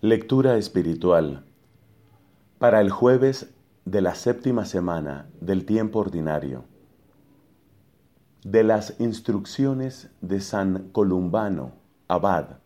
Lectura espiritual para el jueves de la séptima semana del tiempo ordinario. De las instrucciones de San Columbano, abad.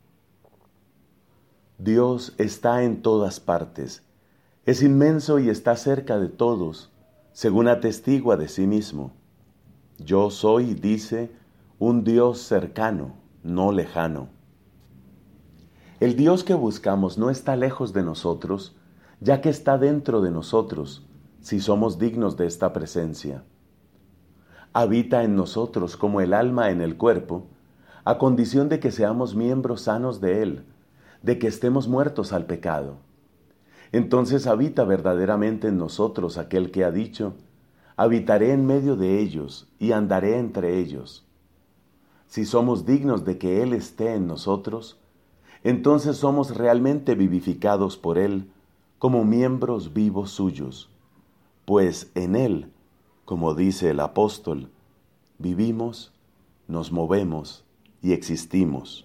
Dios está en todas partes, es inmenso y está cerca de todos, según atestigua de sí mismo. Yo soy, dice, un Dios cercano, no lejano. El Dios que buscamos no está lejos de nosotros, ya que está dentro de nosotros, si somos dignos de esta presencia. Habita en nosotros como el alma en el cuerpo, a condición de que seamos miembros sanos de Él, de que estemos muertos al pecado. Entonces habita verdaderamente en nosotros aquel que ha dicho, habitaré en medio de ellos y andaré entre ellos. Si somos dignos de que Él esté en nosotros, entonces somos realmente vivificados por Él como miembros vivos suyos, pues en Él, como dice el apóstol, vivimos, nos movemos y existimos.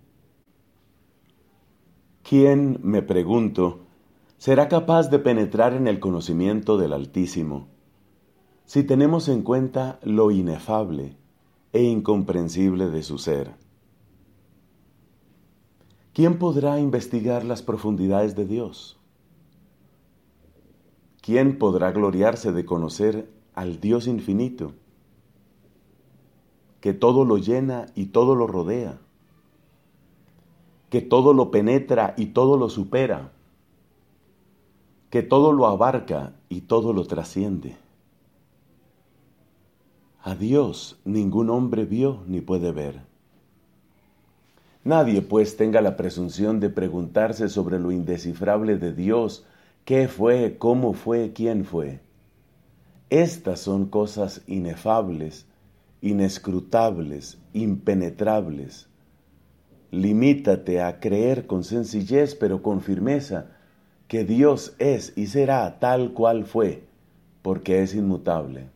¿Quién, me pregunto, será capaz de penetrar en el conocimiento del Altísimo, si tenemos en cuenta lo inefable e incomprensible de su ser? ¿Quién podrá investigar las profundidades de Dios? ¿Quién podrá gloriarse de conocer al Dios infinito, que todo lo llena y todo lo rodea, que todo lo penetra y todo lo supera, que todo lo abarca y todo lo trasciende? A Dios ningún hombre vio ni puede ver. Nadie, pues, tenga la presunción de preguntarse sobre lo indescifrable de Dios, qué fue, cómo fue, quién fue. Estas son cosas inefables, inescrutables, impenetrables. Limítate a creer con sencillez, pero con firmeza, que Dios es y será tal cual fue, porque es inmutable.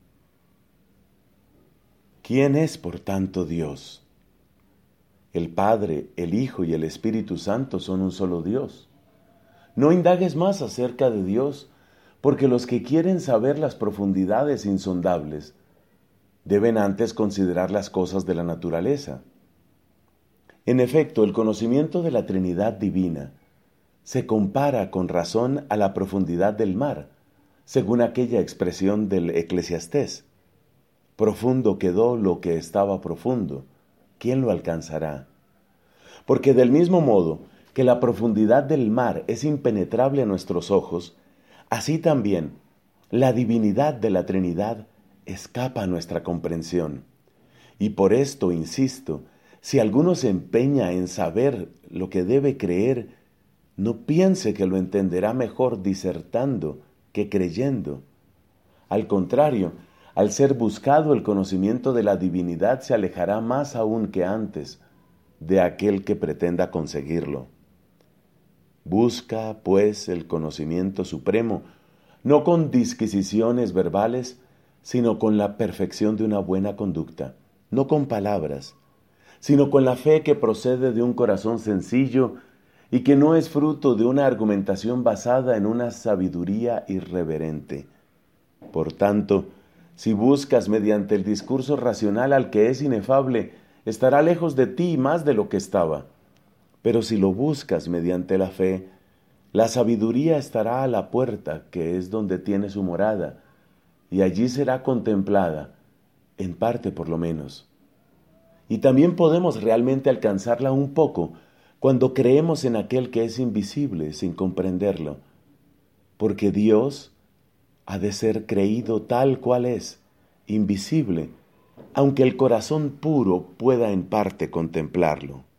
¿Quién es, por tanto, Dios? El Padre, el Hijo y el Espíritu Santo son un solo Dios. No indagues más acerca de Dios, porque los que quieren saber las profundidades insondables deben antes considerar las cosas de la naturaleza. En efecto, el conocimiento de la Trinidad divina se compara con razón a la profundidad del mar, según aquella expresión del Eclesiastés. Profundo quedó lo que estaba profundo. ¿Quién lo alcanzará? Porque del mismo modo que la profundidad del mar es impenetrable a nuestros ojos, así también la divinidad de la Trinidad escapa a nuestra comprensión. Y por esto, insisto, si alguno se empeña en saber lo que debe creer, no piense que lo entenderá mejor disertando que creyendo. Al contrario, al ser buscado el conocimiento de la divinidad se alejará más aún que antes de aquel que pretenda conseguirlo. Busca, pues, el conocimiento supremo, no con disquisiciones verbales, sino con la perfección de una buena conducta, no con palabras, sino con la fe que procede de un corazón sencillo y que no es fruto de una argumentación basada en una sabiduría irreverente. Por tanto, si buscas mediante el discurso racional al que es inefable, estará lejos de ti más de lo que estaba. Pero si lo buscas mediante la fe, la sabiduría estará a la puerta, que es donde tiene su morada, y allí será contemplada, en parte por lo menos. Y también podemos realmente alcanzarla un poco cuando creemos en aquel que es invisible sin comprenderlo, porque Dios ha de ser creído tal cual es, invisible, aunque el corazón puro pueda en parte contemplarlo.